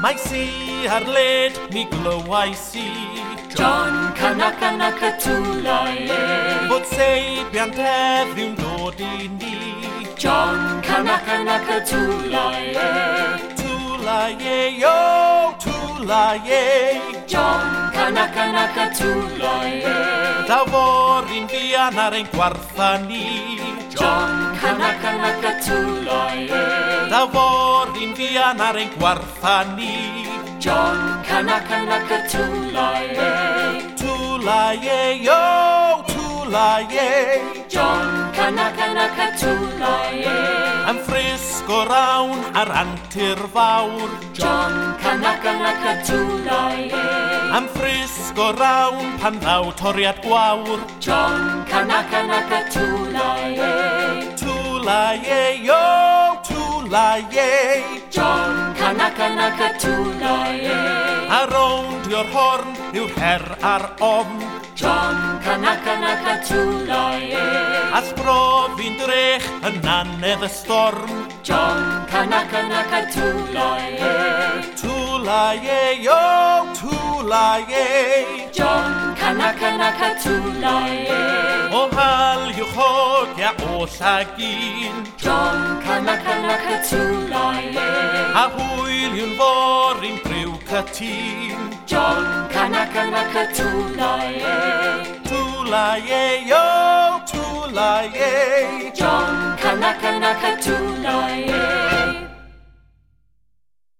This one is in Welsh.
Mae si ar led mi glywais i John Kanaka Tulai bod seibiant heddiw'n dod I ni John Kanaka Tulai Tulaie, yo, tulaie John Kanaka Tulai Daw forin fian ar ein gwartha ni John Kanaka Tulai Daw forin fian ar ein gwartha ni John Kanaka Tulai Tulaie, yo, tulaie John Kanaka Tulai Am ffrisgo rawn ar antur fawr John Kanaka Tulai Am ffrisgo rawn pan ddaw toriad gwawr John Kanaka Tulai Tulaie, yo, tulaie John Kanaka Tulai A rownd yw'r horn yw'r her a'r ofn John Kanaka Tulai As brofi'n drech yn anedd y storm John Kanaka Tulai Tulaie, yo, tulaie John Kanaka Tulai O hal yw hogia o llagin John Kanaka Tulai A hwyl yw'n for i'n briw cytun John Kanaka Tulai Tulaie, yo, tulaie John Kanaka Tulai